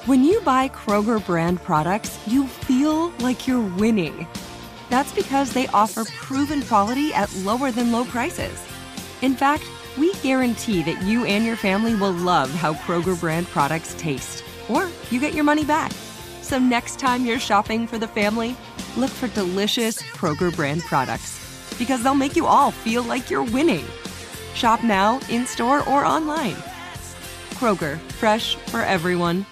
When you buy Kroger brand products, you feel like you're winning. That's because they offer proven quality at lower than low prices. In fact, we guarantee that you and your family will love how Kroger brand products taste, or you get your money back. So next time you're shopping for the family, look for delicious Kroger brand products, because they'll make you all feel like you're winning. Shop now, in-store, or online. Kroger, fresh for everyone.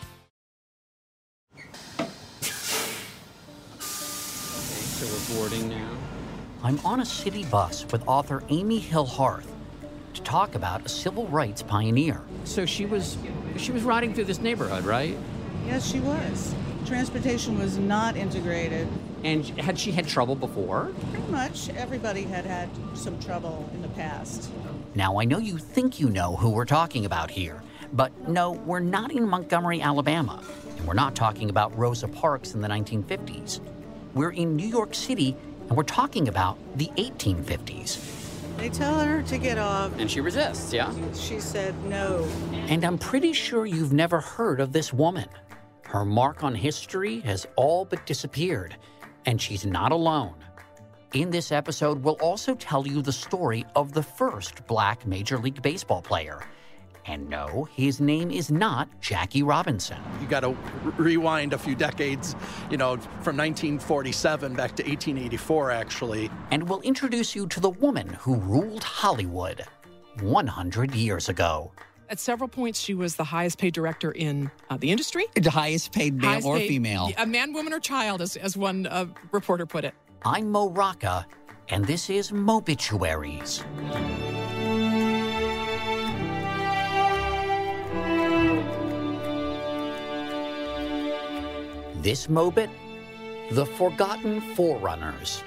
So we're boarding now. I'm on a city bus with author Amy Hill Harth to talk about a civil rights pioneer. So she was riding through this neighborhood, right? Yes, she was. Transportation was not integrated. And had she had trouble before? Pretty much everybody had some trouble in the past. Now, I know you think you know who we're talking about here, but no, we're not in Montgomery, Alabama, and we're not talking about Rosa Parks in the 1950s. We're in New York City, and we're talking about the 1850s. They tell her to get off. And she resists, yeah? She said no. And I'm pretty sure you've never heard of this woman. Her mark on history has all but disappeared, and she's not alone. In this episode, we'll also tell you the story of the first Black Major League Baseball player. And no, his name is not Jackie Robinson. You got to rewind a few decades, from 1947 back to 1884, actually. And we'll introduce you to the woman who ruled Hollywood 100 years ago. At several points, she was the highest paid director in the industry. The highest paid male or female. A man, woman, or child, as one reporter put it. I'm Mo Rocca, and this is Mobituaries. This Mobit, The Forgotten Forerunners.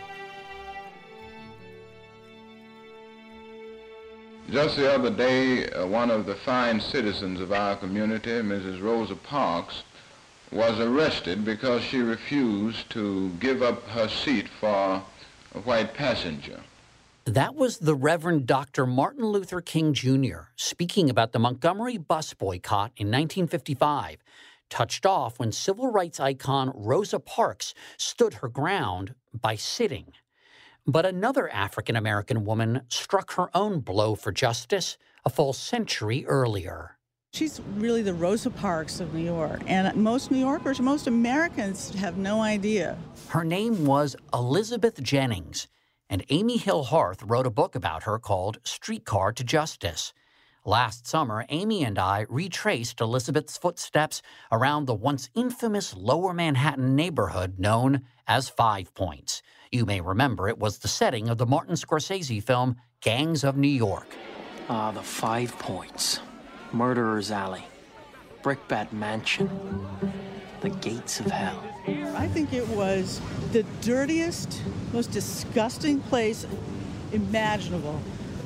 Just the other day, one of the fine citizens of our community, Mrs. Rosa Parks, was arrested because she refused to give up her seat for a white passenger. That was the Reverend Dr. Martin Luther King Jr. speaking about the Montgomery bus boycott in 1955, touched off when civil rights icon Rosa Parks stood her ground by sitting. But another African-American woman struck her own blow for justice a full century earlier. She's really the Rosa Parks of New York, and most New Yorkers, most Americans have no idea. Her name was Elizabeth Jennings, and Amy Hill Harth wrote a book about her called Streetcar to Justice. Last summer, Amy and I retraced Elizabeth's footsteps around the once infamous Lower Manhattan neighborhood known as Five Points. You may remember it was the setting of the Martin Scorsese film Gangs of New York. The 5 Points. Murderer's Alley. Brickbat Mansion. The Gates of Hell. I think it was the dirtiest, most disgusting place imaginable.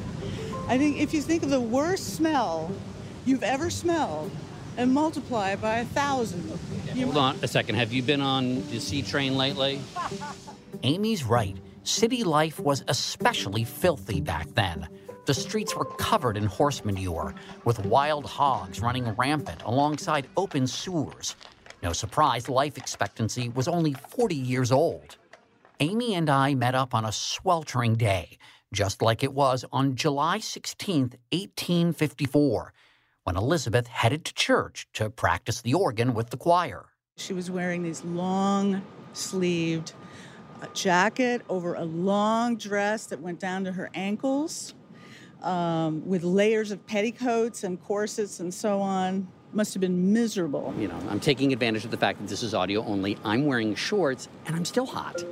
I think if you think of the worst smell you've ever smelled and multiply it by 1,000. Hold on a second. Have you been on the C train lately? Amy's right. City life was especially filthy back then. The streets were covered in horse manure, with wild hogs running rampant alongside open sewers. No surprise, life expectancy was only 40 years old. Amy and I met up on a sweltering day, just like it was on July 16th, 1854, when Elizabeth headed to church to practice the organ with the choir. She was wearing these long-sleeved jacket over a long dress that went down to her ankles, with layers of petticoats and corsets and so on. Must have been miserable. I'm taking advantage of the fact that this is audio only. I'm wearing shorts, and I'm still hot.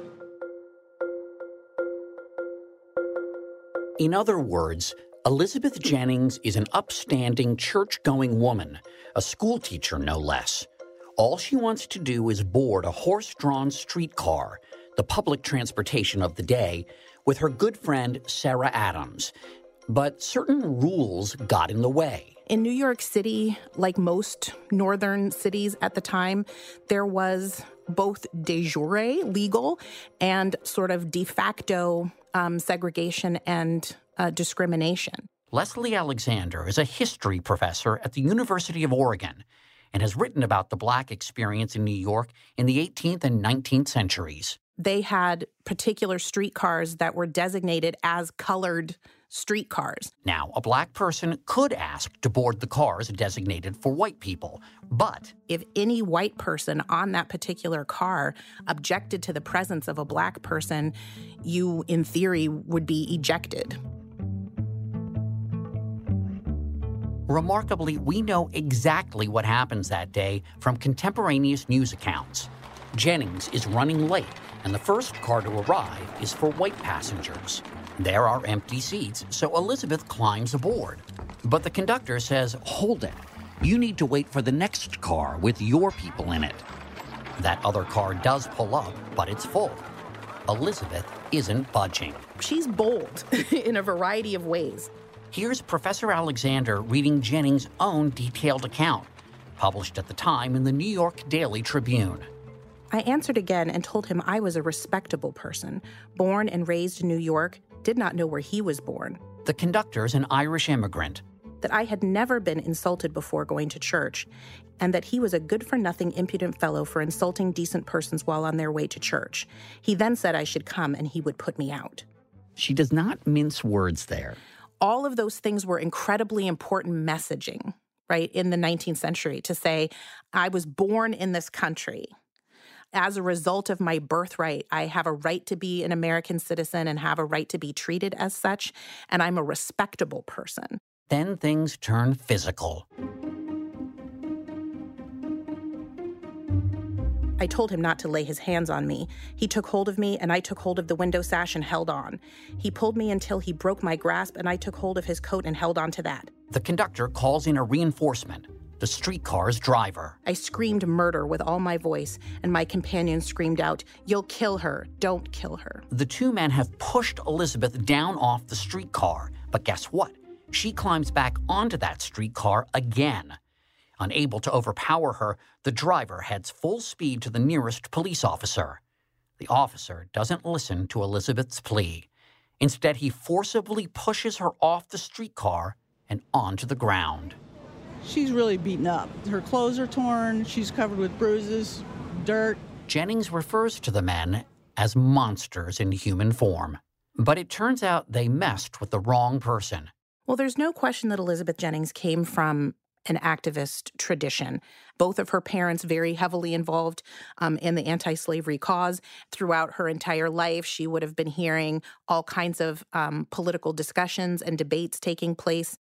In other words, Elizabeth Jennings is an upstanding, church-going woman, a schoolteacher no less. All she wants to do is board a horse-drawn streetcar, the public transportation of the day, with her good friend Sarah Adams. But certain rules got in the way. In New York City, like most northern cities at the time, there was both de jure legal and sort of de facto segregation and discrimination. Leslie Alexander is a history professor at the University of Oregon, and has written about the Black experience in New York in the 18th and 19th centuries. They had particular streetcars that were designated as colored streetcars. Now, a Black person could ask to board the cars designated for white people, but if any white person on that particular car objected to the presence of a Black person, you, in theory, would be ejected. Remarkably, we know exactly what happens that day from contemporaneous news accounts. Jennings is running late, and the first car to arrive is for white passengers. There are empty seats, so Elizabeth climbs aboard. But the conductor says, "Hold it. You need to wait for the next car with your people in it." That other car does pull up, but it's full. Elizabeth isn't budging. She's bold in a variety of ways. Here's Professor Alexander reading Jennings' own detailed account, published at the time in the New York Daily Tribune. I answered again and told him I was a respectable person, born and raised in New York, did not know where he was born. The conductor's an Irish immigrant. That I had never been insulted before going to church, and that he was a good-for-nothing impudent fellow for insulting decent persons while on their way to church. He then said I should come and he would put me out. She does not mince words there. All of those things were incredibly important messaging, right, in the 19th century, to say, I was born in this country. As a result of my birthright, I have a right to be an American citizen and have a right to be treated as such, and I'm a respectable person. Then things turn physical. I told him not to lay his hands on me. He took hold of me, and I took hold of the window sash and held on. He pulled me until he broke my grasp, and I took hold of his coat and held on to that. The conductor calls in a reinforcement, the streetcar's driver. I screamed murder with all my voice, and my companion screamed out, "You'll kill her. Don't kill her." The two men have pushed Elizabeth down off the streetcar, but guess what? She climbs back onto that streetcar again. Unable to overpower her, the driver heads full speed to the nearest police officer. The officer doesn't listen to Elizabeth's plea. Instead, he forcibly pushes her off the streetcar and onto the ground. She's really beaten up. Her clothes are torn. She's covered with bruises, dirt. Jennings refers to the men as monsters in human form. But it turns out they messed with the wrong person. Well, there's no question that Elizabeth Jennings came from an activist tradition. Both of her parents very heavily involved in the anti-slavery cause. Throughout her entire life, she would have been hearing all kinds of political discussions and debates taking place.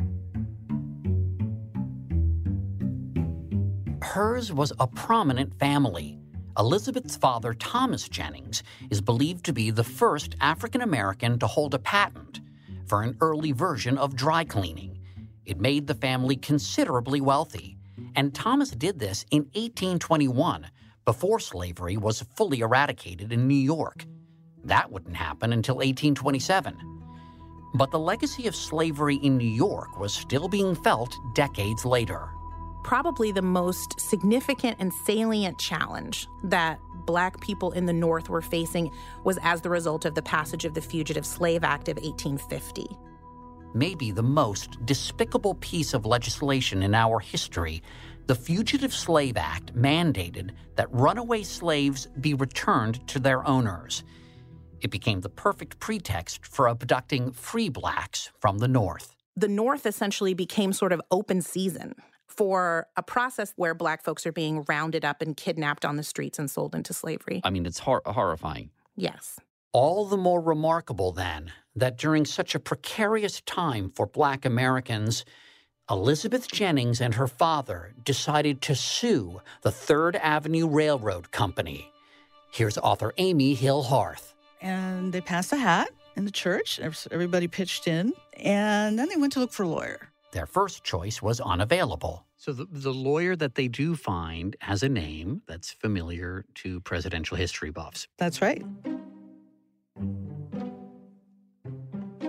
Hers was a prominent family. Elizabeth's father, Thomas Jennings, is believed to be the first African-American to hold a patent for an early version of dry cleaning. It made the family considerably wealthy, and Thomas did this in 1821, before slavery was fully eradicated in New York. That wouldn't happen until 1827. But the legacy of slavery in New York was still being felt decades later. Probably the most significant and salient challenge that Black people in the North were facing was as the result of the passage of the Fugitive Slave Act of 1850. Maybe the most despicable piece of legislation in our history, the Fugitive Slave Act mandated that runaway slaves be returned to their owners. It became the perfect pretext for abducting free Blacks from the North. The North essentially became sort of open season for a process where Black folks are being rounded up and kidnapped on the streets and sold into slavery. I mean, it's horrifying. Yes. All the more remarkable, then, that during such a precarious time for Black Americans, Elizabeth Jennings and her father decided to sue the Third Avenue Railroad Company. Here's author Amy Hill Harth. And they passed a hat in the church. Everybody pitched in. And then they went to look for a lawyer. Their first choice was unavailable. So the lawyer that they do find has a name that's familiar to presidential history buffs. That's right.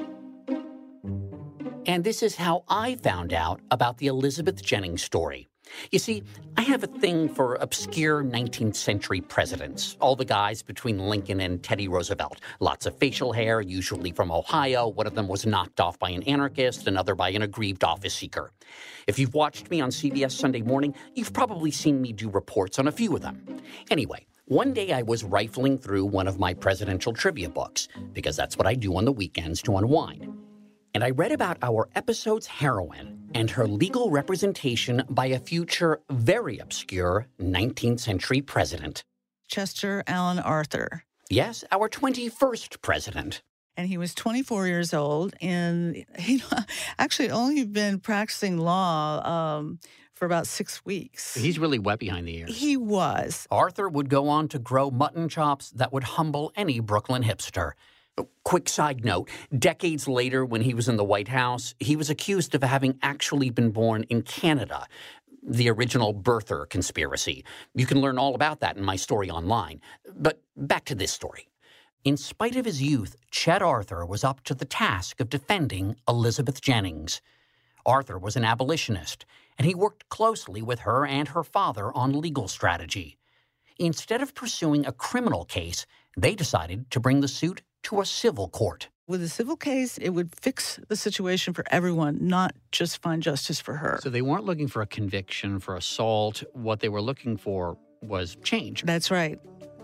And this is how I found out about the Elizabeth Jennings story. You see, I have a thing for obscure 19th century presidents, all the guys between Lincoln and Teddy Roosevelt. Lots of facial hair, usually from Ohio. One of them was knocked off by an anarchist, another by an aggrieved office seeker. If you've watched me on CBS Sunday Morning, you've probably seen me do reports on a few of them. Anyway, one day I was rifling through one of my presidential trivia books, because that's what I do on the weekends to unwind. And I read about our episode's heroine and her legal representation by a future very obscure 19th century president. Chester Alan Arthur. Yes, our 21st president. And he was 24 years old, and he actually only been practicing law for about 6 weeks. He's really wet behind the ears. He was. Arthur would go on to grow mutton chops that would humble any Brooklyn hipster. Quick side note, decades later when he was in the White House, he was accused of having actually been born in Canada, the original birther conspiracy. You can learn all about that in my story online. But back to this story. In spite of his youth, Chet Arthur was up to the task of defending Elizabeth Jennings. Arthur was an abolitionist, and he worked closely with her and her father on legal strategy. Instead of pursuing a criminal case, they decided to bring the suit to a civil court. With a civil case, it would fix the situation for everyone, not just find justice for her. So they weren't looking for a conviction for assault. What they were looking for was change. That's right.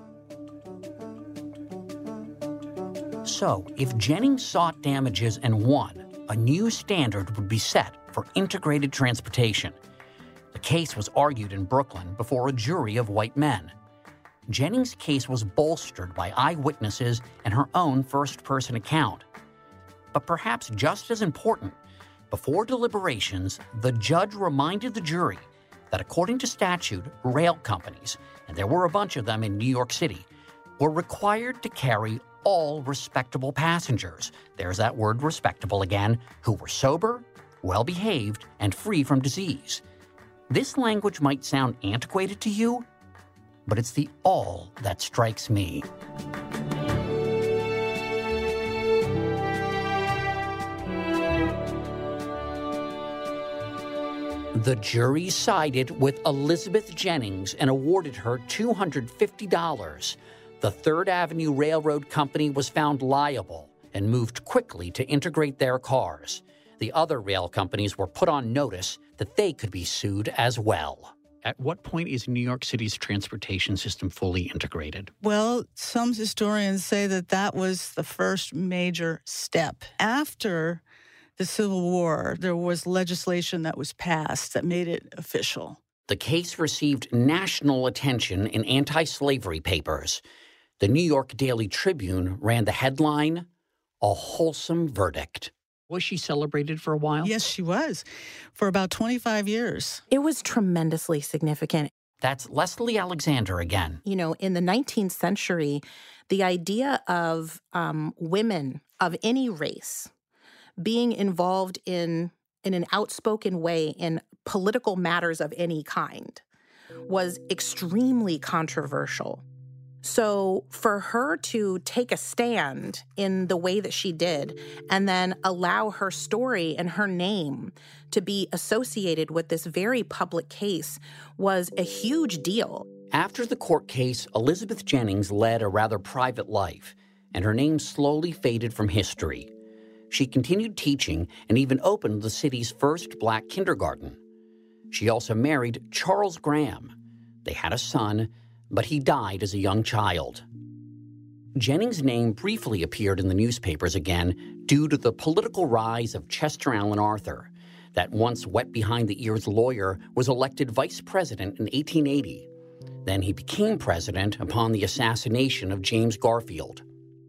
So, if Jennings sought damages and won, a new standard would be set for integrated transportation. The case was argued in Brooklyn before a jury of white men. Jennings' case was bolstered by eyewitnesses and her own first-person account. But perhaps just as important, before deliberations, the judge reminded the jury that according to statute, rail companies, and there were a bunch of them in New York City, were required to carry all respectable passengers, there's that word respectable again, who were sober, well-behaved, and free from disease. This language might sound antiquated to you, but it's the all that strikes me. The jury sided with Elizabeth Jennings and awarded her $250. The Third Avenue Railroad Company was found liable and moved quickly to integrate their cars. The other rail companies were put on notice that they could be sued as well. At what point is New York City's transportation system fully integrated? Well, some historians say that that was the first major step. After the Civil War, there was legislation that was passed that made it official. The case received national attention in anti-slavery papers. The New York Daily Tribune ran the headline, "A Wholesome Verdict." Was she celebrated for a while? Yes, she was, for about 25 years. It was tremendously significant. That's Leslie Alexander again. You know, in the 19th century, the idea of women of any race being involved in an outspoken way in political matters of any kind was extremely controversial. So for her to take a stand in the way that she did and then allow her story and her name to be associated with this very public case was a huge deal. After the court case, Elizabeth Jennings led a rather private life, and her name slowly faded from history. She continued teaching and even opened the city's first black kindergarten. She also married Charles Graham. They had a son, but he died as a young child. Jennings' name briefly appeared in the newspapers again due to the political rise of Chester Alan Arthur. That once wet-behind-the-ears lawyer was elected vice president in 1880. Then he became president upon the assassination of James Garfield.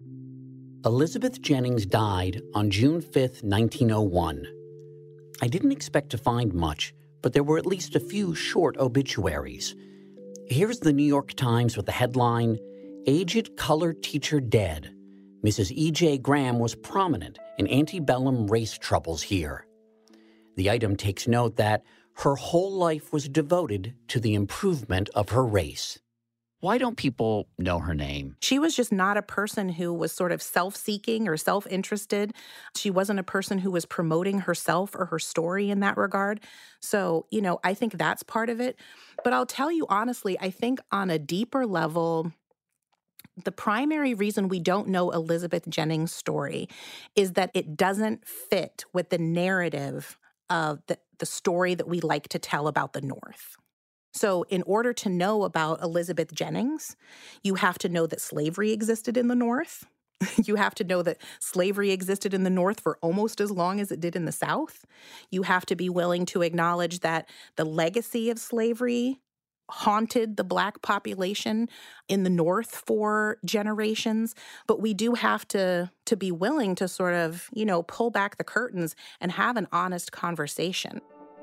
Elizabeth Jennings died on June 5, 1901. I didn't expect to find much, but there were at least a few short obituaries. Here's the New York Times with the headline, "Aged Colored Teacher Dead. Mrs. E.J. Graham was prominent in antebellum race troubles here." The item takes note that her whole life was devoted to the improvement of her race. Why don't people know her name? She was just not a person who was sort of self-seeking or self-interested. She wasn't a person who was promoting herself or her story in that regard. So, I think that's part of it. But I'll tell you honestly, I think on a deeper level, the primary reason we don't know Elizabeth Jennings' story is that it doesn't fit with the narrative of the story that we like to tell about the North. So in order to know about Elizabeth Jennings, you have to know that slavery existed in the North. You have to know that slavery existed in the North for almost as long as it did in the South. You have to be willing to acknowledge that the legacy of slavery haunted the Black population in the North for generations. But we do have to be willing to sort of, pull back the curtains and have an honest conversation.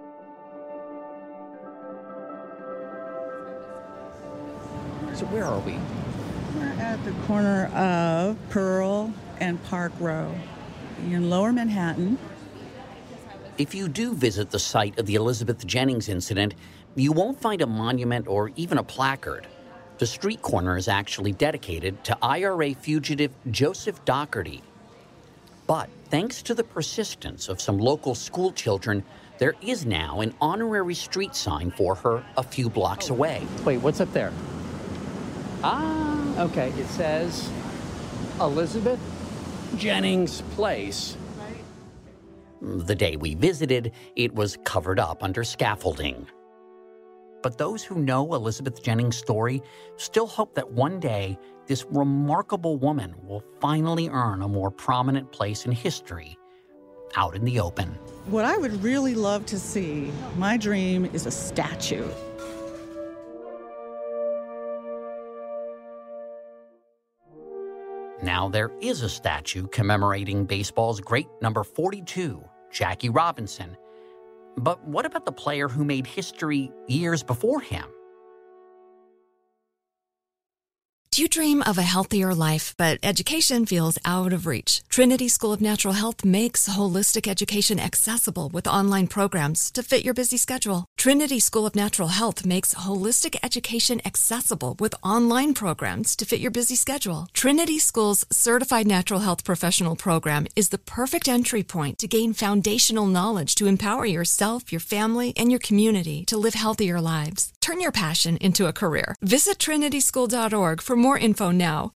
So where are we? We're at the corner of Pearl and Park Row in Lower Manhattan. If you do visit the site of the Elizabeth Jennings incident, you won't find a monument or even a placard. The street corner is actually dedicated to IRA fugitive Joseph Dougherty. But thanks to the persistence of some local school children, there is now an honorary street sign for her a few blocks away. Wait, what's up there? Okay. It says Elizabeth Jennings Place. The day we visited, it was covered up under scaffolding. But those who know Elizabeth Jennings' story still hope that one day this remarkable woman will finally earn a more prominent place in history, out in the open. What I would really love to see, my dream, is a statue. Now there is a statue commemorating baseball's great number 42, Jackie Robinson. But what about the player who made history years before him? Do you dream of a healthier life, but education feels out of reach? Trinity School of Natural Health makes holistic education accessible with online programs to fit your busy schedule. Trinity School of Natural Health makes holistic education accessible with online programs to fit your busy schedule. Trinity School's Certified Natural Health Professional Program is the perfect entry point to gain foundational knowledge to empower yourself, your family, and your community to live healthier lives. Turn your passion into a career. Visit trinityschool.org for more info now.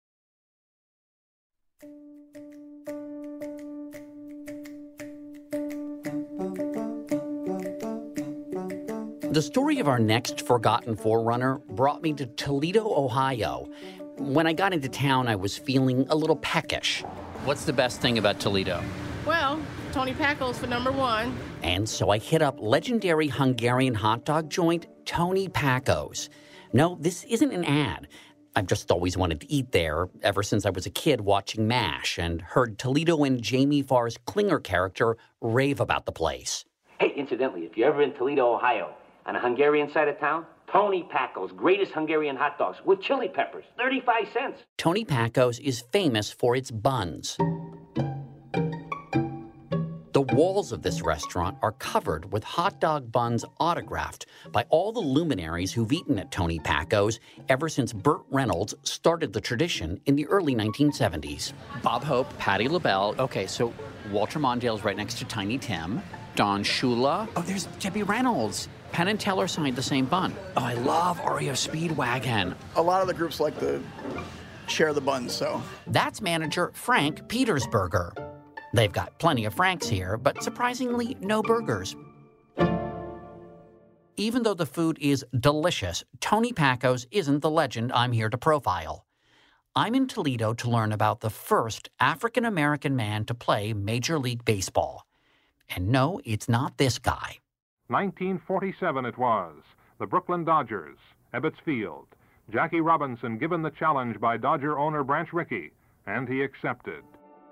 The story of our next forgotten forerunner brought me to Toledo, Ohio. When I got into town, I was feeling a little peckish. What's the best thing about Toledo? Well, Tony Pacos for number one. And so I hit up legendary Hungarian hot dog joint Tony Pacos. No, this isn't an ad. I've just always wanted to eat there ever since I was a kid watching MASH and heard Toledo and Jamie Farr's Klinger character rave about the place. Hey, incidentally, if you're ever in Toledo, Ohio, on a Hungarian side of town, Tony Pacos, greatest Hungarian hot dogs with chili peppers, 35 cents. Tony Pacos is famous for its buns. The walls of this restaurant are covered with hot dog buns autographed by all the luminaries who've eaten at Tony Pacos ever since Burt Reynolds started the tradition in the early 1970s. Bob Hope, Patti LaBelle. Okay, so Walter Mondale's right next to Tiny Tim. Don Shula. Oh, there's Debbie Reynolds. Penn and Teller signed the same bun. Oh, I love Oreo Speedwagon. A lot of the groups like to share the buns, so. That's manager Frank Petersberger. They've got plenty of Franks here, but surprisingly, no burgers. Even though the food is delicious, Tony Pacos isn't the legend I'm here to profile. I'm in Toledo to learn about the first African-American man to play Major League Baseball. And no, it's not this guy. 1947 it was. The Brooklyn Dodgers, Ebbets Field. Jackie Robinson given the challenge by Dodger owner Branch Rickey, and he accepted.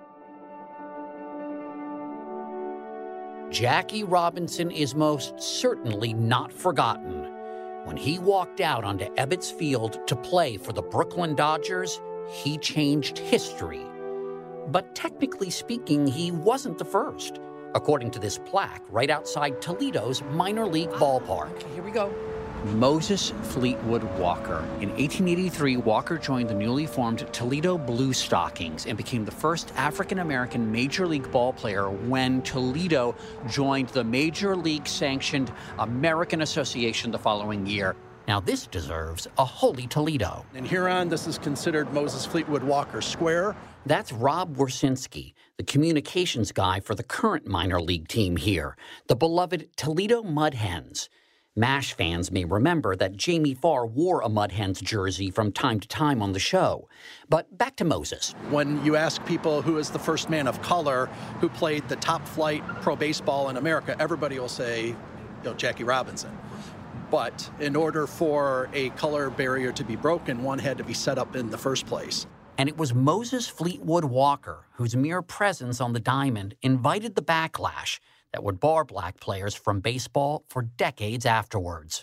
Jackie Robinson is most certainly not forgotten. When he walked out onto Ebbets Field to play for the Brooklyn Dodgers, he changed history. But technically speaking, he wasn't the first, according to this plaque right outside Toledo's minor league ballpark. Okay, here we go. Moses Fleetwood Walker. In 1883, Walker joined the newly formed Toledo Blue Stockings and became the first African-American Major League ball player when Toledo joined the Major League-sanctioned American Association the following year. Now this deserves a holy Toledo. And here on, this is considered Moses Fleetwood Walker Square. That's Rob Wersinski, the communications guy for the current minor league team here, the beloved Toledo Mud Hens. MASH fans may remember that Jamie Farr wore a Mud Hens jersey from time to time on the show. But back to Moses. When you ask people who is the first man of color who played the top flight pro baseball in America, everybody will say, Jackie Robinson. But in order for a color barrier to be broken, one had to be set up in the first place. And it was Moses Fleetwood Walker whose mere presence on the diamond invited the backlash that would bar black players from baseball for decades afterwards.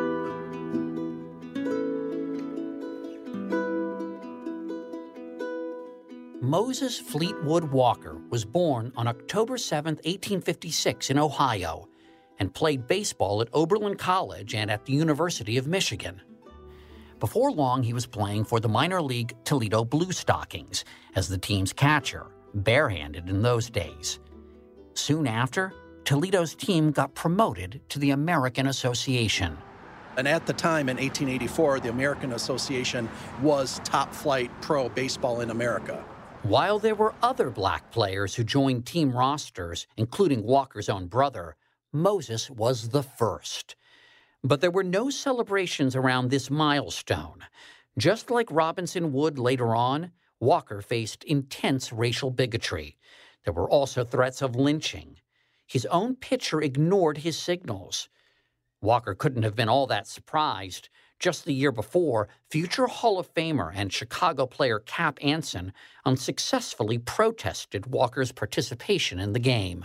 Moses Fleetwood Walker was born on October 7, 1856 in Ohio, and played baseball at Oberlin College and at the University of Michigan. Before long, he was playing for the minor league Toledo Blue Stockings as the team's catcher, barehanded in those days. Soon after, Toledo's team got promoted to the American Association. And at the time, in 1884, the American Association was top flight pro baseball in America. While there were other black players who joined team rosters, including Walker's own brother, Moses was the first. But there were no celebrations around this milestone. Just like Robinson would later on, Walker faced intense racial bigotry. There were also threats of lynching. His own pitcher ignored his signals. Walker couldn't have been all that surprised. Just the year before, future Hall of Famer and Chicago player Cap Anson unsuccessfully protested Walker's participation in the game.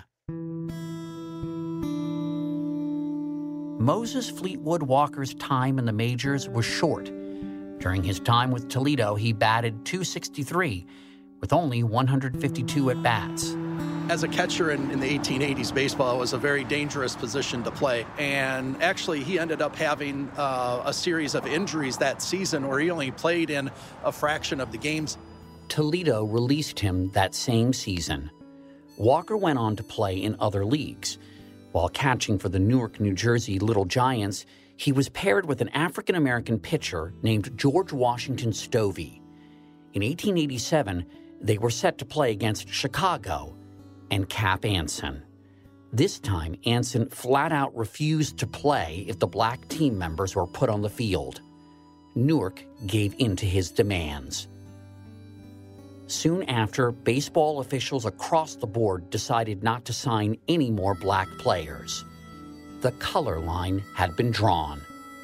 Moses Fleetwood Walker's time in the majors was short. During his time with Toledo, he batted .263 with only 152 at-bats. As a catcher in the 1880s, baseball was a very dangerous position to play. And actually, he ended up having a series of injuries that season where he only played in a fraction of the games. Toledo released him that same season. Walker went on to play in other leagues. While catching for the Newark, New Jersey Little Giants, he was paired with an African-American pitcher named George Washington Stovey. In 1887, they were set to play against Chicago and Cap Anson. This time, Anson flat-out refused to play if the black team members were put on the field. Newark gave in to his demands. Soon after, baseball officials across the board decided not to sign any more black players. The color line had been drawn.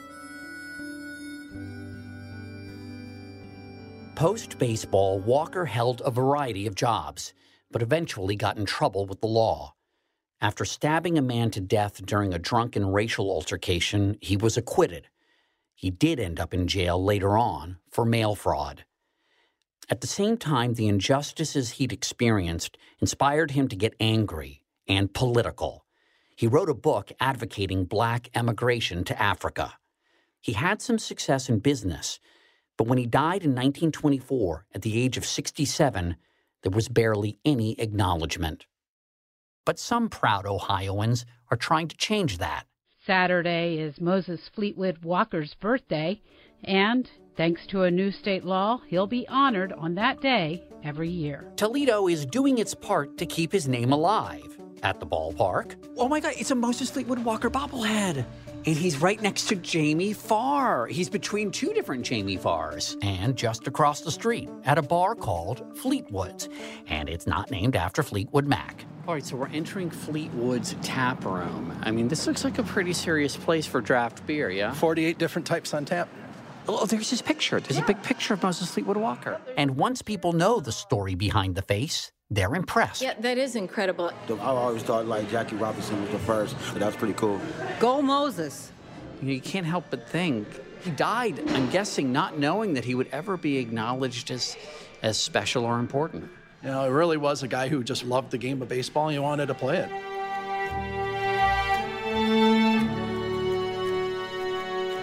Post-baseball, Walker held a variety of jobs, but eventually got in trouble with the law. After stabbing a man to death during a drunken racial altercation, he was acquitted. He did end up in jail later on for mail fraud. At the same time, the injustices he'd experienced inspired him to get angry and political. He wrote a book advocating black emigration to Africa. He had some success in business, but when he died in 1924 at the age of 67, there was barely any acknowledgement. But some proud Ohioans are trying to change that. Saturday is Moses Fleetwood Walker's birthday, and thanks to a new state law, he'll be honored on that day every year. Toledo is doing its part to keep his name alive at the ballpark. Oh my God, it's a Moses Fleetwood Walker bobblehead. And he's right next to Jamie Farr. He's between two different Jamie Farrs. And just across the street at a bar called Fleetwood's. And it's not named after Fleetwood Mac. All right, so we're entering Fleetwood's tap room. I mean, this looks like a pretty serious place for draft beer, yeah? 48 different types on tap. Oh, there's his picture. There's a big picture of Moses Fleetwood Walker. And once people know the story behind the face, they're impressed. Yeah, that is incredible. I always thought, Jackie Robinson was the first. So that's pretty cool. Go Moses. You can't help but think. He died, I'm guessing, not knowing that he would ever be acknowledged as special or important. You know, it really was a guy who just loved the game of baseball and he wanted to play it.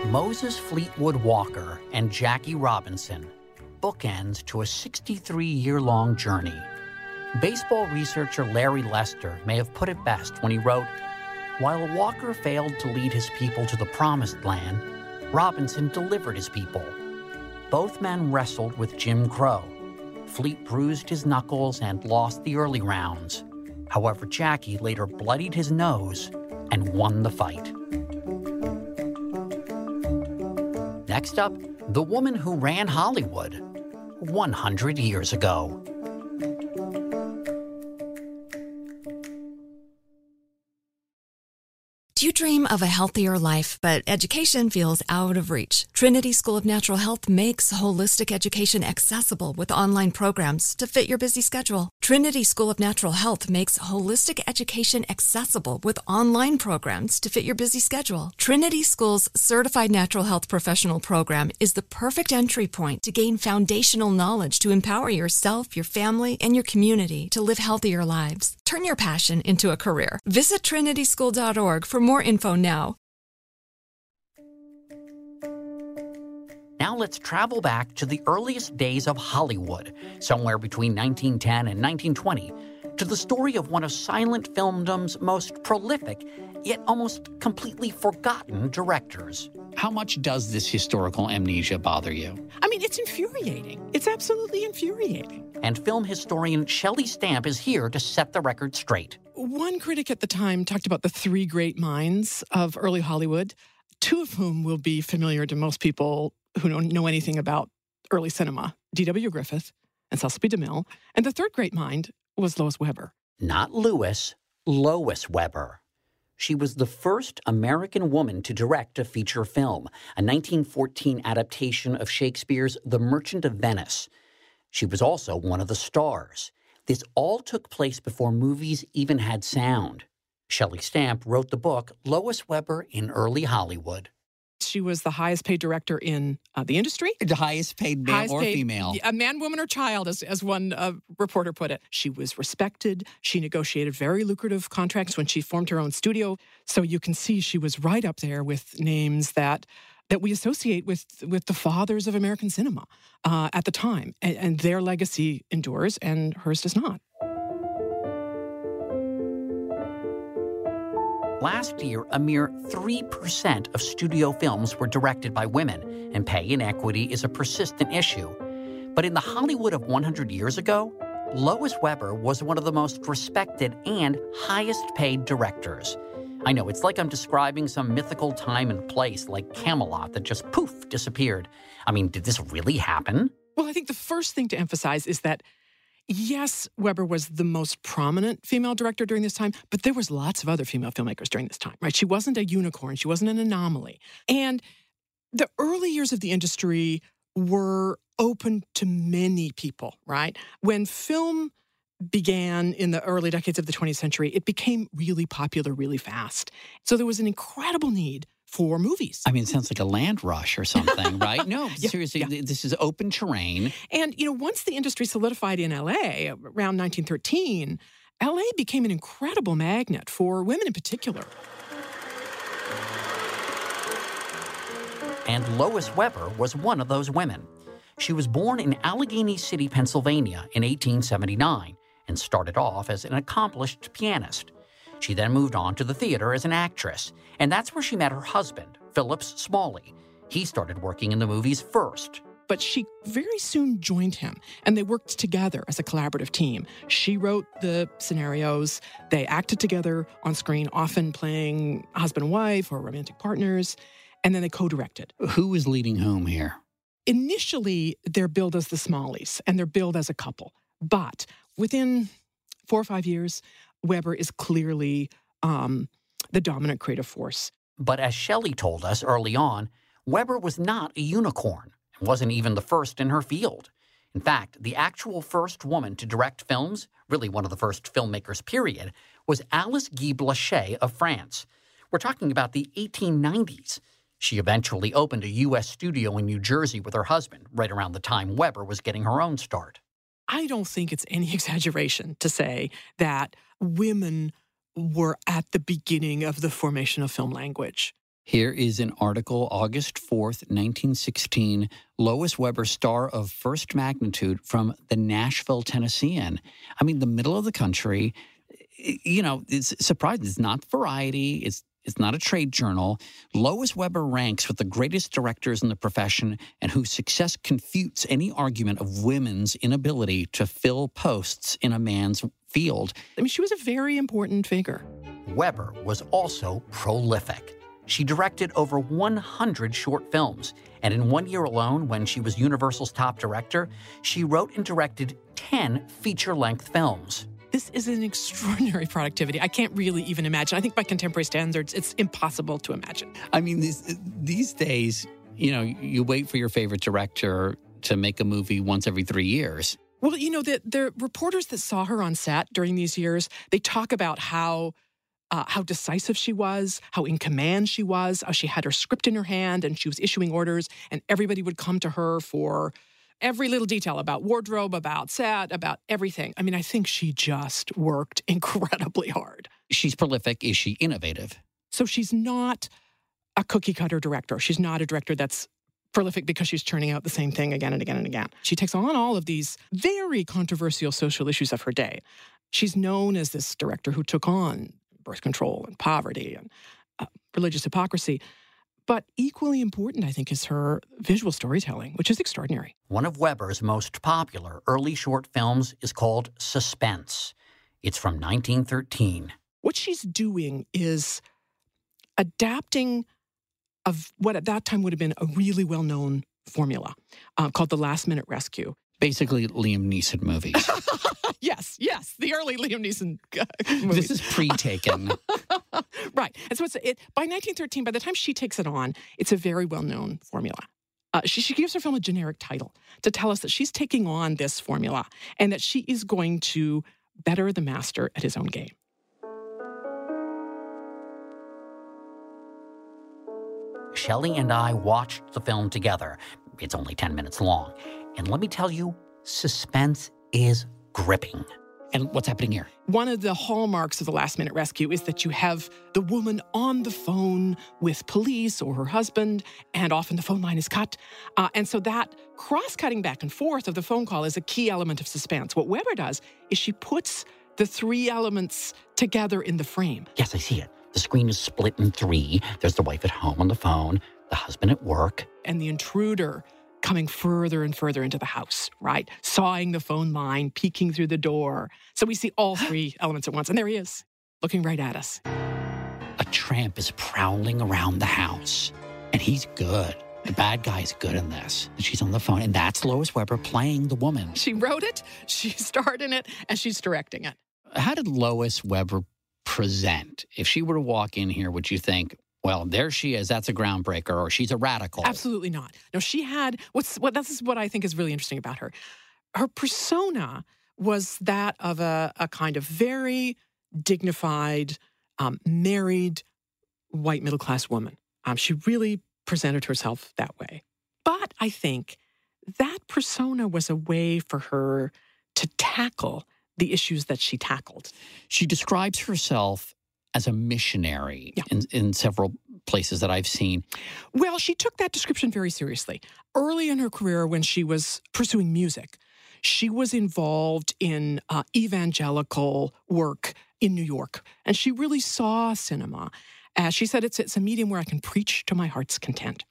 Moses Fleetwood Walker and Jackie Robinson, bookends to a 63-year-long journey. Baseball researcher Larry Lester may have put it best when he wrote, "While Walker failed to lead his people to the promised land, Robinson delivered his people. Both men wrestled with Jim Crow. Fleet bruised his knuckles and lost the early rounds. However, Jackie later bloodied his nose and won the fight." Next up, the woman who ran Hollywood 100 years ago. Do you dream of a healthier life, but education feels out of reach? Trinity School of Natural Health makes holistic education accessible with online programs to fit your busy schedule. Trinity School of Natural Health makes holistic education accessible with online programs to fit your busy schedule. Trinity School's Certified Natural Health Professional Program is the perfect entry point to gain foundational knowledge to empower yourself, your family, and your community to live healthier lives. Turn your passion into a career. Visit trinityschool.org for more info now. Now let's travel back to the earliest days of Hollywood, somewhere between 1910 and 1920, to the story of one of silent filmdom's most prolific, yet almost completely forgotten directors. How much does this historical amnesia bother you? I mean, it's infuriating. It's absolutely infuriating. And film historian Shelley Stamp is here to set the record straight. One critic at the time talked about the three great minds of early Hollywood, two of whom will be familiar to most people who don't know anything about early cinema, D.W. Griffith and Cecil B. DeMille. And the third great mind was Lois Weber. Not Lewis, Lois Weber. She was the first American woman to direct a feature film, a 1914 adaptation of Shakespeare's The Merchant of Venice. She was also one of the stars. This all took place before movies even had sound. Shelley Stamp wrote the book Lois Weber in Early Hollywood. She was the highest paid director in the industry. The highest paid male or female. A man, woman, or child, as one reporter put it. She was respected. She negotiated very lucrative contracts when she formed her own studio. So you can see she was right up there with names that we associate with the fathers of American cinema at the time. And their legacy endures, and hers does not. Last year, a mere 3% of studio films were directed by women, and pay inequity is a persistent issue. But in the Hollywood of 100 years ago, Lois Weber was one of the most respected and highest-paid directors. I know, it's like I'm describing some mythical time and place like Camelot that just poof, disappeared. I mean, did this really happen? Well, I think the first thing to emphasize is that yes, Weber was the most prominent female director during this time, but there was lots of other female filmmakers during this time, right? She wasn't a unicorn. She wasn't an anomaly. And the early years of the industry were open to many people, right? When film began in the early decades of the 20th century, it became really popular really fast. So there was an incredible need for movies. I mean, it sounds like a land rush or something, right? No, seriously, this is open terrain. And, once the industry solidified in L.A. around 1913, L.A. became an incredible magnet for women in particular. And Lois Weber was one of those women. She was born in Allegheny City, Pennsylvania in 1879 and started off as an accomplished pianist. She then moved on to the theater as an actress, and that's where she met her husband, Phillips Smalley. He started working in the movies first. But she very soon joined him, and they worked together as a collaborative team. She wrote the scenarios. They acted together on screen, often playing husband and wife or romantic partners, and then they co-directed. Who was leading whom here? Initially, they're billed as the Smalleys, and they're billed as a couple. But within 4 or 5 years, Weber is clearly the dominant creative force. But as Shelley told us early on, Weber was not a unicorn and wasn't even the first in her field. In fact, the actual first woman to direct films, really one of the first filmmakers, period, was Alice Guy Blaché of France. We're talking about the 1890s. She eventually opened a U.S. studio in New Jersey with her husband, right around the time Weber was getting her own start. I don't think it's any exaggeration to say that women were at the beginning of the formation of film language. Here is an article, August 4th, 1916, Lois Weber, star of First Magnitude, from the Nashville Tennessean. I mean, the middle of the country, you know, it's surprising. It's not Variety. It's not a trade journal. Lois Weber ranks with the greatest directors in the profession and whose success confutes any argument of women's inability to fill posts in a man's field. I mean, she was a very important figure. Weber was also prolific. She directed over 100 short films, and in 1 year alone, when she was Universal's top director, she wrote and directed 10 feature-length films. This is an extraordinary productivity. I can't really even imagine. I think by contemporary standards, it's impossible to imagine. I mean, these days, you know, you wait for your favorite director to make a movie once every 3 years. Well, you know, the reporters that saw her on set during these years, they talk about how decisive she was, how in command she was, how she had her script in her hand and she was issuing orders, and everybody would come to her for every little detail about wardrobe, about set, about everything. I mean, I think she just worked incredibly hard. She's prolific. Is she innovative? So she's not a cookie-cutter director. She's not a director that's prolific because she's churning out the same thing again and again and again. She takes on all of these very controversial social issues of her day. She's known as this director who took on birth control and poverty and religious hypocrisy. But equally important, I think, is her visual storytelling, which is extraordinary. One of Weber's most popular early short films is called Suspense. It's from 1913. What she's doing is adapting of what at that time would have been a really well-known formula called The Last Minute Rescue. Basically Liam Neeson movies. Yes, the early Liam Neeson movies. This is pre-Taken. Right. And so by 1913, by the time she takes it on, it's a very well-known formula. She gives her film a generic title to tell us that she's taking on this formula and that she is going to better the master at his own game. Shelley and I watched the film together. It's only 10 minutes long. And let me tell you, suspense is gripping. And what's happening here? One of the hallmarks of The Last Minute Rescue is that you have the woman on the phone with police or her husband, and often the phone line is cut. And so that cross-cutting back and forth of the phone call is a key element of suspense. What Weber does is she puts the three elements together in the frame. Yes, I see it. The screen is split in three. There's the wife at home on the phone, the husband at work, and the intruder coming further and further into the house, right? Sawing the phone line, peeking through the door. So we see all three elements at once. And there he is, looking right at us. A tramp is prowling around the house, and he's good. The bad guy's good in this. And she's on the phone, and that's Lois Weber playing the woman. She wrote it, she starred in it, and she's directing it. How did Lois Weber present? If she were to walk in here, would you think, well, there she is, that's a groundbreaker, or she's a radical? Absolutely not. No, she had, this is what I think is really interesting about her. Her persona was that of a kind of very dignified, married, white middle-class woman. She really presented herself that way. But I think that persona was a way for her to tackle the issues that she tackled. She describes herself as a missionary in several places that I've seen. Well, she took that description very seriously. Early in her career, when she was pursuing music, she was involved in evangelical work in New York, and she really saw cinema. She said, it's a medium where I can preach to my heart's content.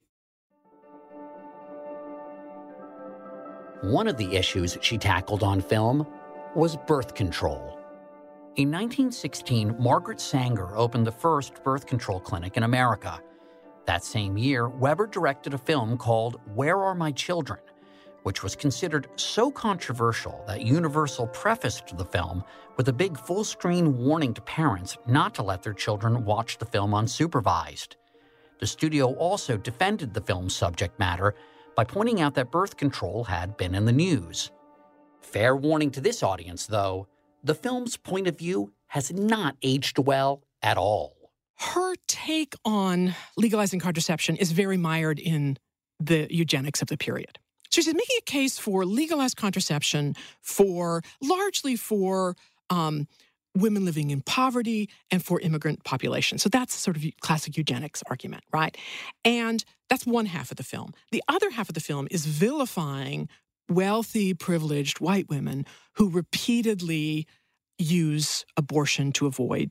One of the issues she tackled on film was birth control. In 1916, Margaret Sanger opened the first birth control clinic in America. That same year, Weber directed a film called Where Are My Children?, which was considered so controversial that Universal prefaced the film with a big full-screen warning to parents not to let their children watch the film unsupervised. The studio also defended the film's subject matter by pointing out that birth control had been in the news. Fair warning to this audience, though, the film's point of view has not aged well at all. Her take on legalizing contraception is very mired in the eugenics of the period. So she's making a case for legalized contraception largely for women living in poverty and for immigrant populations. So that's sort of classic eugenics argument, right? And that's one half of the film. The other half of the film is vilifying wealthy, privileged white women who repeatedly use abortion to avoid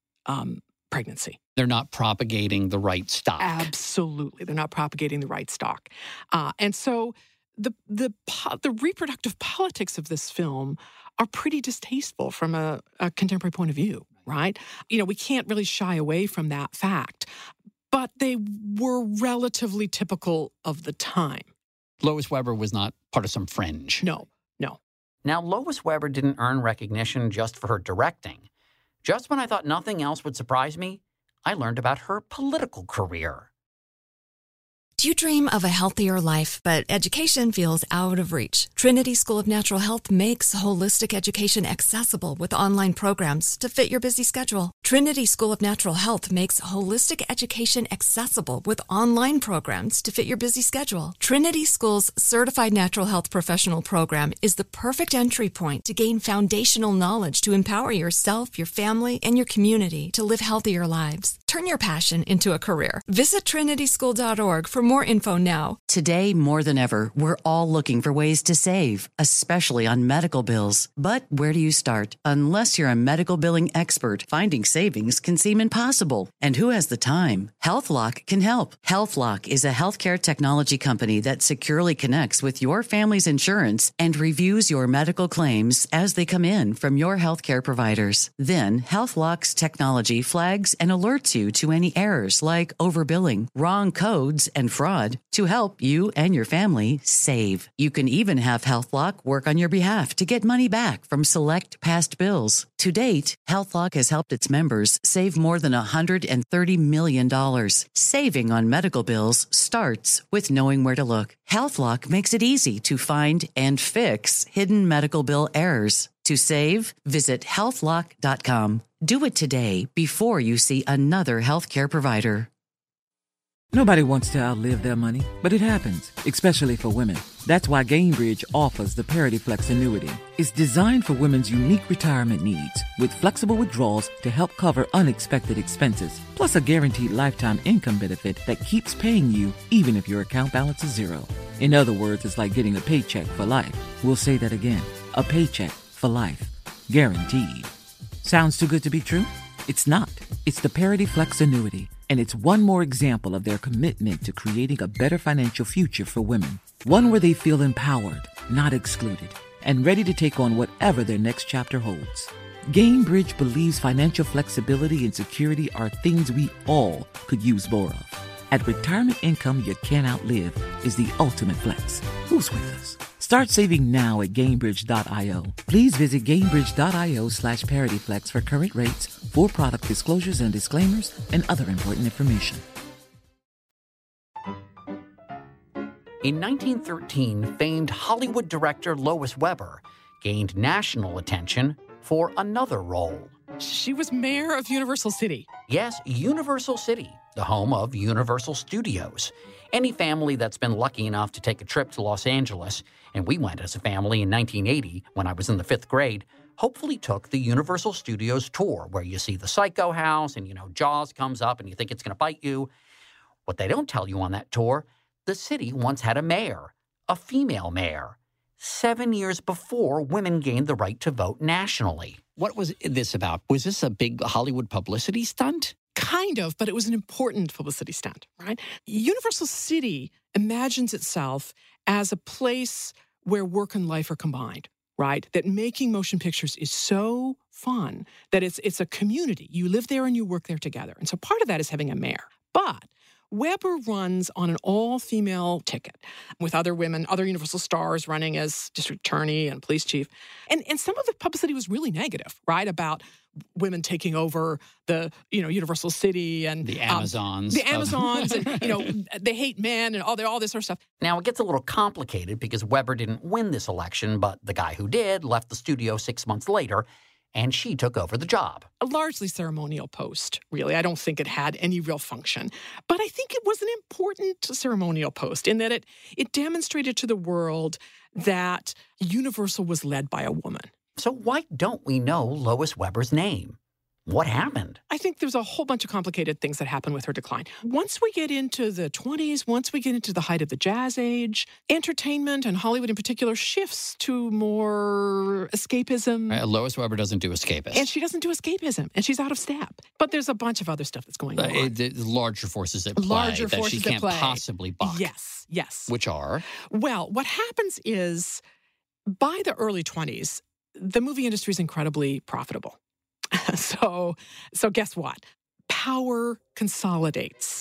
pregnancy. They're not propagating the right stock. Absolutely. They're not propagating the right stock. And so the reproductive politics of this film are pretty distasteful from a contemporary point of view, right? You know, we can't really shy away from that fact. But they were relatively typical of the time. Lois Weber was not part of some fringe. No. Now, Lois Weber didn't earn recognition just for her directing. Just when I thought nothing else would surprise me, I learned about her political career. Do you dream of a healthier life, but education feels out of reach? Trinity School of Natural Health makes holistic education accessible with online programs to fit your busy schedule. Trinity School of Natural Health makes holistic education accessible with online programs to fit your busy schedule. Trinity School's Certified Natural Health Professional Program is the perfect entry point to gain foundational knowledge to empower yourself, your family, and your community to live healthier lives. Turn your passion into a career. Visit trinityschool.org for more info now. Today, more than ever, we're all looking for ways to save, especially on medical bills. But where do you start? Unless you're a medical billing expert, finding savings can seem impossible. And who has the time? HealthLock can help. HealthLock is a healthcare technology company that securely connects with your family's insurance and reviews your medical claims as they come in from your healthcare providers. Then, HealthLock's technology flags and alerts you to any errors like overbilling, wrong codes, and fraud to help you and your family save. You can even have HealthLock work on your behalf to get money back from select past bills. To date, HealthLock has helped its members save more than $130 million. Saving on medical bills starts with knowing where to look. HealthLock makes it easy to find and fix hidden medical bill errors. To save, visit healthlock.com. Do it today before you see another healthcare provider. Nobody wants to outlive their money, but it happens, especially for women. That's why Gainbridge offers the Parity Flex annuity. It's designed for women's unique retirement needs, with flexible withdrawals to help cover unexpected expenses, plus a guaranteed lifetime income benefit that keeps paying you even if your account balance is zero. In other words, it's like getting a paycheck for life. We'll say that again. A paycheck for life. Guaranteed. Sounds too good to be true? It's not. It's the Parity Flex annuity. And it's one more example of their commitment to creating a better financial future for women. One where they feel empowered, not excluded, and ready to take on whatever their next chapter holds. Gainbridge believes financial flexibility and security are things we all could use more of. At retirement income you can't outlive is the ultimate flex. Who's with us? Start saving now at Gainbridge.io. Please visit Gainbridge.io/ParityFlex for current rates, full product disclosures and disclaimers, and other important information. In 1913, famed Hollywood director Lois Weber gained national attention for another role. She was mayor of Universal City. Yes, Universal City, the home of Universal Studios. Any family that's been lucky enough to take a trip to Los Angeles, and we went as a family in 1980 when I was in the 5th grade, hopefully took the Universal Studios tour where you see the Psycho House and, Jaws comes up and you think it's going to bite you. What they don't tell you on that tour, the city once had a mayor, a female mayor, 7 years before women gained the right to vote nationally. What was this about? Was this a big Hollywood publicity stunt? Kind of, but it was an important publicity stunt, right? Universal City imagines itself as a place where work and life are combined, right? That making motion pictures is so fun that it's a community. You live there and you work there together. And so part of that is having a mayor. But Weber runs on an all-female ticket with other women, other Universal stars running as district attorney and police chief. And some of the publicity was really negative, right, about women taking over the, Universal City and the Amazons. And, they hate men and all this sort of stuff. Now, it gets a little complicated because Weber didn't win this election, but the guy who did left the studio 6 months later, and she took over the job. A largely ceremonial post, really. I don't think it had any real function. But I think it was an important ceremonial post in that it demonstrated to the world that Universal was led by a woman. So why don't we know Lois Weber's name? What happened? I think there's a whole bunch of complicated things that happened with her decline. Once we get into the 20s, once we get into the height of the jazz age, entertainment and Hollywood in particular shifts to more escapism. Lois Weber doesn't do escapism. And she doesn't do escapism, and she's out of step. But there's a bunch of other stuff that's going on. Larger forces at play that she can't possibly buck. Yes. Which are? Well, what happens is by the early 20s, the movie industry is incredibly profitable. So guess what? Power consolidates.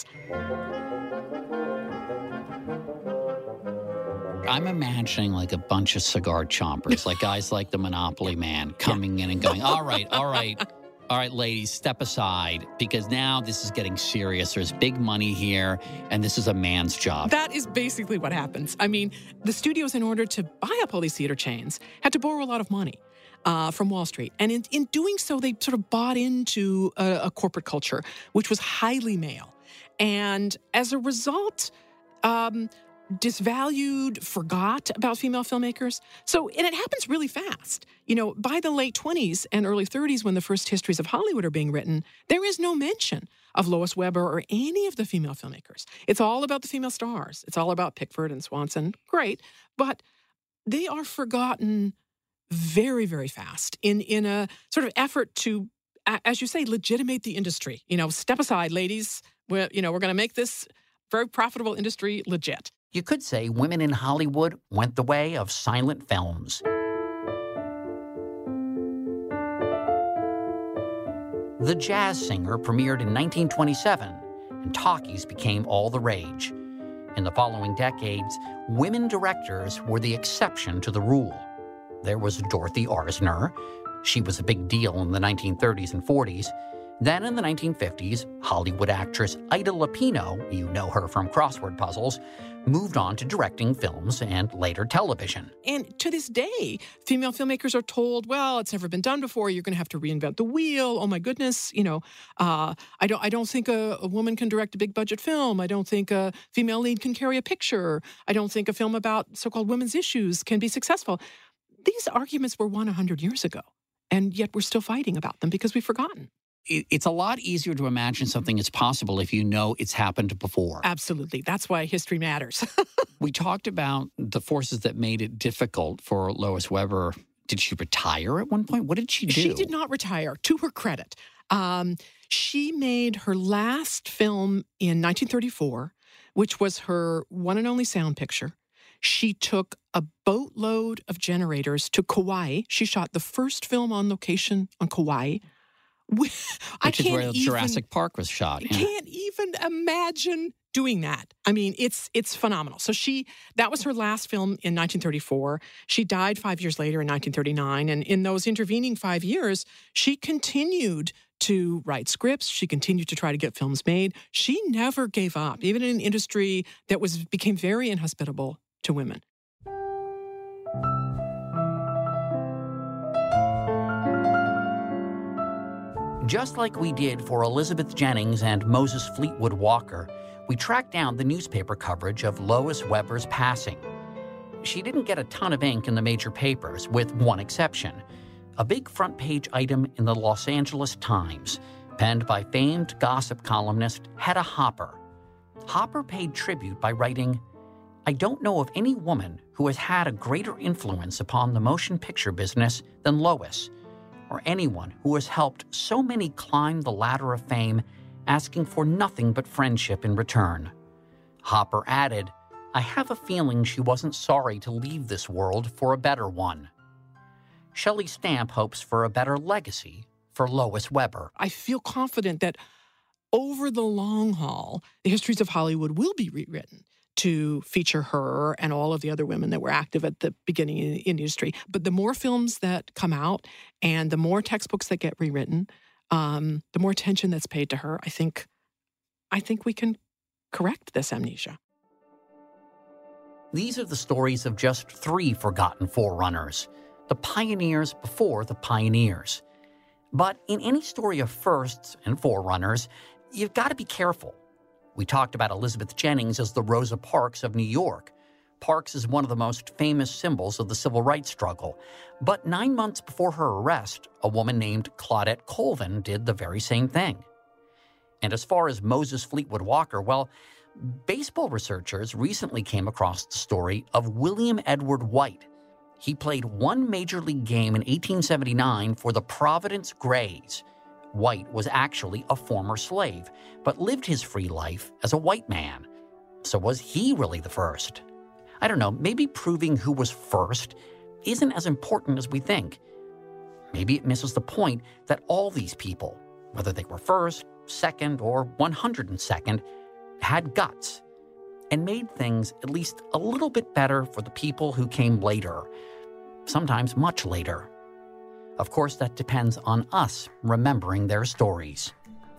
I'm imagining like a bunch of cigar chompers, like guys like the Monopoly Man coming in and going, all right, ladies, step aside, because now this is getting serious. There's big money here, and this is a man's job. That is basically what happens. I mean, the studios, in order to buy up all these theater chains, had to borrow a lot of money from Wall Street. And in doing so, they sort of bought into a corporate culture, which was highly male. And as a result, disvalued, forgot about female filmmakers. And it happens really fast. By the late 20s and early 30s, when the first histories of Hollywood are being written, there is no mention of Lois Weber or any of the female filmmakers. It's all about the female stars. It's all about Pickford and Swanson. Great. But they are forgotten very, very fast in a sort of effort to, as you say, legitimate the industry. Step aside, ladies. We're going to make this very profitable industry legit. You could say women in Hollywood went the way of silent films. The Jazz Singer premiered in 1927, and talkies became all the rage. In the following decades, women directors were the exception to the rule. There was Dorothy Arzner. She was a big deal in the 1930s and 40s. Then in the 1950s, Hollywood actress Ida Lupino, you know her from crossword puzzles, moved on to directing films and later television. And to this day, female filmmakers are told, well, it's never been done before. You're going to have to reinvent the wheel. Oh, my goodness. I don't think a woman can direct a big budget film. I don't think a female lead can carry a picture. I don't think a film about so-called women's issues can be successful. These arguments were won 100 years ago, and yet we're still fighting about them because we've forgotten. It's a lot easier to imagine something is possible if you know it's happened before. Absolutely. That's why history matters. We talked about the forces that made it difficult for Lois Weber. Did she retire at one point? What did she do? She did not retire, to her credit. She made her last film in 1934, which was her one and only sound picture. She took a boatload of generators to Kauai. She shot the first film on location on Kauai. Which is where Jurassic Park was shot. I can't even imagine doing that. I mean, it's phenomenal. So that was her last film in 1934. She died 5 years later in 1939. And in those intervening 5 years, she continued to write scripts. She continued to try to get films made. She never gave up, even in an industry that became very inhospitable to women. Just like we did for Elizabeth Jennings and Moses Fleetwood Walker, we tracked down the newspaper coverage of Lois Weber's passing. She didn't get a ton of ink in the major papers, with one exception. A big front-page item in the Los Angeles Times, penned by famed gossip columnist Hedda Hopper. Hopper paid tribute by writing, "I don't know of any woman who has had a greater influence upon the motion picture business than Lois, or anyone who has helped so many climb the ladder of fame, asking for nothing but friendship in return." Hopper added, "I have a feeling she wasn't sorry to leave this world for a better one." Shelley Stamp hopes for a better legacy for Lois Weber. I feel confident that over the long haul, the histories of Hollywood will be rewritten to feature her and all of the other women that were active at the beginning in the industry. But the more films that come out and the more textbooks that get rewritten, the more attention that's paid to her, I think we can correct this amnesia. These are the stories of just 3 forgotten forerunners, the pioneers before the pioneers. But in any story of firsts and forerunners, you've got to be careful. We talked about Elizabeth Jennings as the Rosa Parks of New York. Parks is one of the most famous symbols of the civil rights struggle. But 9 months before her arrest, a woman named Claudette Colvin did the very same thing. And as far as Moses Fleetwood Walker, well, baseball researchers recently came across the story of William Edward White. He played one major league game in 1879 for the Providence Grays. White was actually a former slave, but lived his free life as a white man. So was he really the first? I don't know, maybe proving who was first isn't as important as we think. Maybe it misses the point that all these people, whether they were first, second, or 102nd, had guts and made things at least a little bit better for the people who came later, sometimes much later. Of course, that depends on us remembering their stories.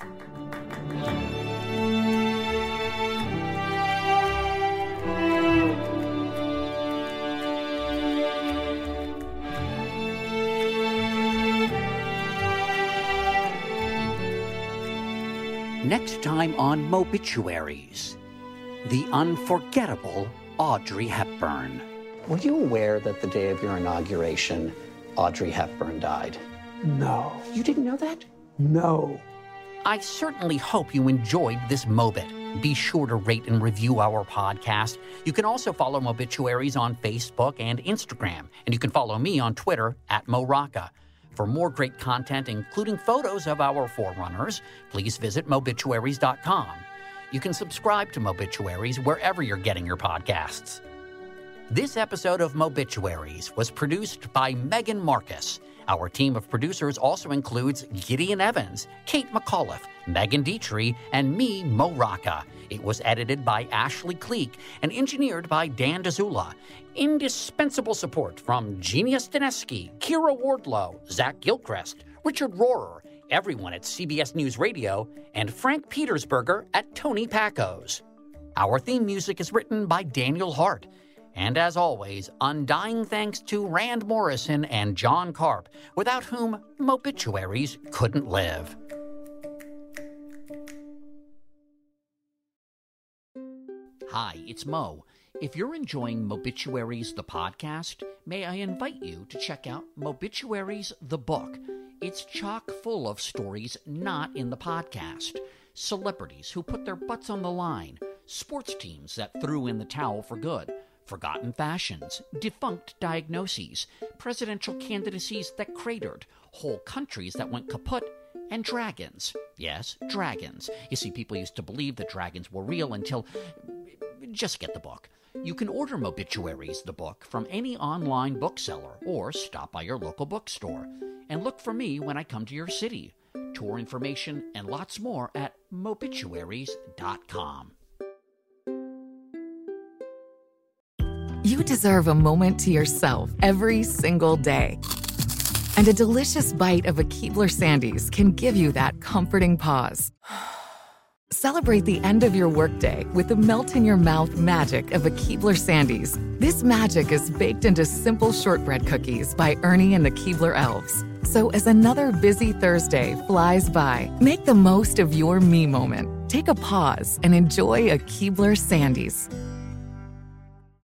Next time on Mobituaries, the unforgettable Audrey Hepburn. Were you aware that the day of your inauguration, Audrey Hepburn died? No. You didn't know that? No. I certainly hope you enjoyed this Mobit. Be sure to rate and review our podcast. You can also follow Mobituaries on Facebook and Instagram, and you can follow me on Twitter @MoRocca. For more great content, including photos of our forerunners, please visit Mobituaries.com. You can subscribe to Mobituaries wherever you're getting your podcasts. This episode of Mobituaries was produced by Megan Marcus. Our team of producers also includes Gideon Evans, Kate McAuliffe, Megan Dietrich, and me, Mo Rocca. It was edited by Ashley Cleek and engineered by Dan Dzula. Indispensable support from Genia Stanesky, Kira Wardlow, Zach Gilchrist, Richard Rohrer, everyone at CBS News Radio, and Frank Petersberger at Tony Pacos. Our theme music is written by Daniel Hart. And as always, undying thanks to Rand Morrison and John Karp, without whom Mobituaries couldn't live. Hi, it's Mo. If you're enjoying Mobituaries the podcast, may I invite you to check out Mobituaries the book. It's chock full of stories not in the podcast. Celebrities who put their butts on the line, sports teams that threw in the towel for good, forgotten fashions, defunct diagnoses, presidential candidacies that cratered, whole countries that went kaput, and dragons. Yes, dragons. You see, people used to believe that dragons were real until... Just get the book. You can order Mobituaries, the book, from any online bookseller or stop by your local bookstore. And look for me when I come to your city. Tour information and lots more at Mobituaries.com. You deserve a moment to yourself every single day. And a delicious bite of a Keebler Sandies can give you that comforting pause. Celebrate the end of your workday with the melt-in-your-mouth magic of a Keebler Sandies. This magic is baked into simple shortbread cookies by Ernie and the Keebler Elves. So as another busy Thursday flies by, make the most of your me moment. Take a pause and enjoy a Keebler Sandies.